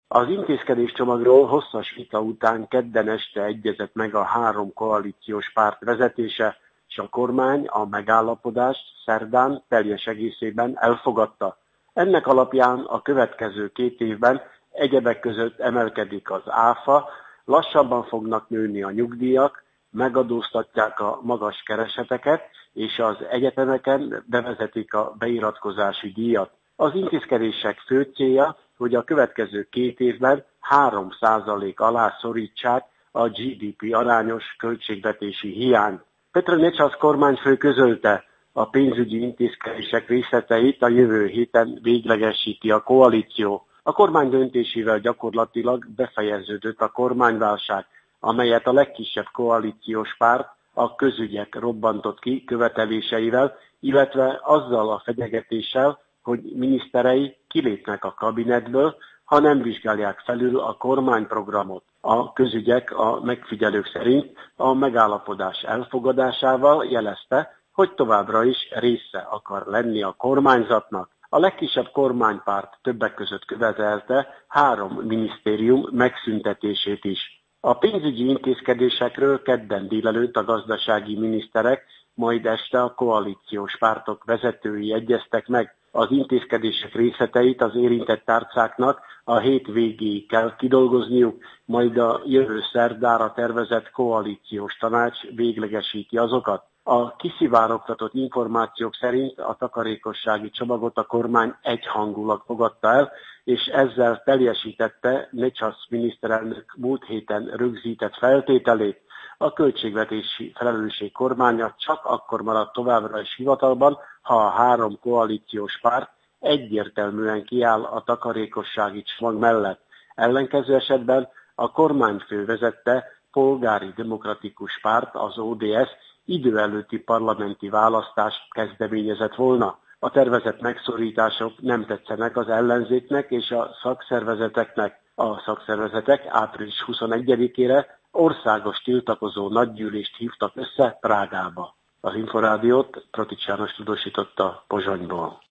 Az intézkedéscsomagról hosszas vita után kedden este egyezett meg a három koalíciós párt vezetése, és a kormány a megállapodást szerdán teljes egészében elfogadta. Ennek alapján a következő 2 évben egyebek között emelkedik az áfa, lassabban fognak nőni a nyugdíjak, megadóztatják a magas kereseteket, és az egyetemeken bevezetik a beiratkozási díjat. Az intézkedések fő célja, hogy a következő 2 évben 3% alá szorítsák a GDP arányos költségvetési hiányt. Petr Nečas kormányfő közölte, a pénzügyi intézkedések részleteit a jövő héten véglegesíti a koalíció. A kormány döntésével gyakorlatilag befejeződött a kormányválság, amelyet a legkisebb koalíciós párt, a Közügyek robbantott ki követeléseivel, illetve azzal a fenyegetéssel, hogy miniszterei kilépnek a kabinetből, ha nem vizsgálják felül a kormányprogramot. A Közügyek a megfigyelők szerint a megállapodás elfogadásával jelezte, hogy továbbra is része akar lenni a kormányzatnak. A legkisebb kormánypárt többek között követelte 3 minisztérium megszüntetését is. A pénzügyi intézkedésekről kedden délelőtt a gazdasági miniszterek, majd este a koalíciós pártok vezetői egyeztek meg. Az intézkedések részleteit az érintett tárcáknak a hét végéig kell kidolgozniuk, majd a jövő szerdára tervezett koalíciós tanács véglegesíti azokat. A kiszivárogtatott információk szerint a takarékossági csomagot a kormány egyhangulag fogadta el, és ezzel teljesítette Nečas miniszterelnök múlt héten rögzített feltételét. A költségvetési felelősség kormánya csak akkor marad továbbra is hivatalban, ha a 3 koalíciós párt egyértelműen kiáll a takarékossági csomag mellett. Ellenkező esetben a kormányfő vezette polgári demokratikus párt, az ODS idő előtti parlamenti választást kezdeményezett volna. A tervezett megszorítások nem tetszenek az ellenzéknek és a szakszervezeteknek. A szakszervezetek április 21-ére országos tiltakozó nagygyűlést hívtak össze Prágába. Az Inforádiót Protics János tudósította Pozsonyból.